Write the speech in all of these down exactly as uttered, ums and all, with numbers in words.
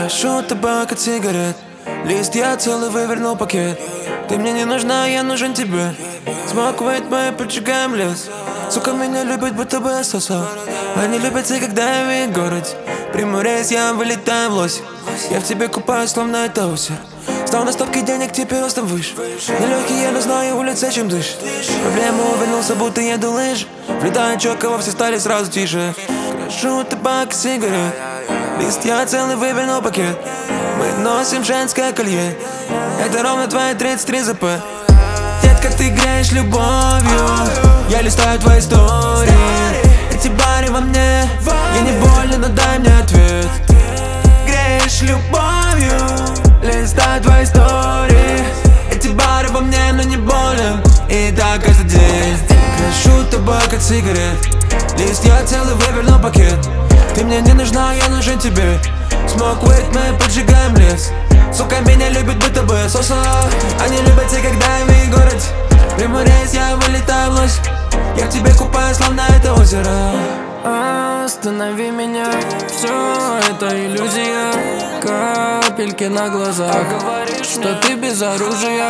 Крашу табак от сигарет, листья целый вывернул пакет. Ты мне не нужна, я нужен тебе. Смокивает мы, поджигаем лес. Сука меня любит, будто бы сосал. Они любятся, когда я в их городе. Приму рейс, я вылетаю в лось. Я в тебе купаюсь, словно это озеро. Стал на стопке денег, теперь ростом выше. Нелегкий, я, но знаю улица, чем дышит. Проблему увернулся, будто еду лыжи. Влетаю чёркова, все стали сразу тише. Крашу табак и сигарет, листья целый вывернул пакет. Мы носим женское колье. Это ровно твои тридцать три зп. Детка, ты греешь любовью. Я листаю твои истории. Эти бары во мне. Я не больно, но дай мне ответ. Греешь любовью. Листаю твои истории. Эти бары во мне, но не болен. И так каждый день. Крашу табак от сигарет, листья целый вывернул пакет. Ты мне не нужна, я нужен тебе. Smoke with me, поджигаем лес. Сука меня любит, будто бы соса. Они любятся, когда я в их городе. Приму рейс, я вылетаю в лось. Я в тебе купаюсь, словно это озеро. Останови меня, все это иллюзия. Капельки на глазах, что ты без оружия.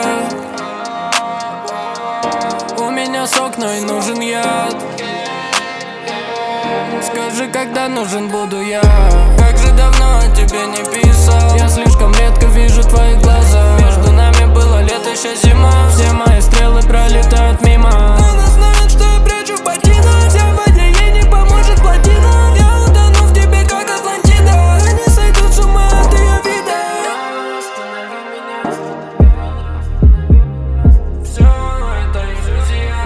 У меня сок, но и нужен яд. Скажи, когда нужен буду я. Как же давно о тебе не писал. Я слишком редко вижу твои глаза. Между нами было лето, еще зима. Все мои стрелы пролетают мимо. Она знает, что я прячу в ботинах. Вся в воде, ей не поможет плотина. Я утону в тебе, как Атлантида. Они сойдут с ума от ее вида. Останови меня. Все это иллюзия.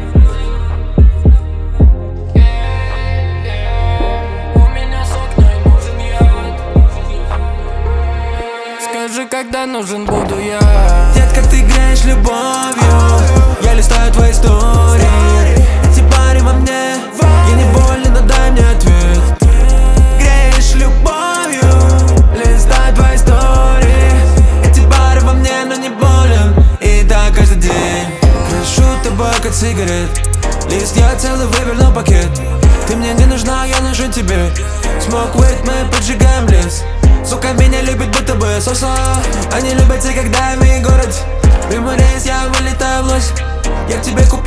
Скажи, когда нужен буду я. Детка, ты греешь любовью. Я листаю твои истории. Эти бары во мне. Я не болен, но дай мне ответ. Греешь любовью. Листаю твои истории. Эти бары во мне, но не болен. И так каждый день. Крашу табак от сигарет, листья целый вывернул пакет. Ты мне не нужна, я нужен тебе. Smoke with me, поджигаем лес. Сука меня любит, будто бы соса. Они любятся, когда я в их городе. Приму рейс, я вылетаю в лось. Я в тебе купаюсь.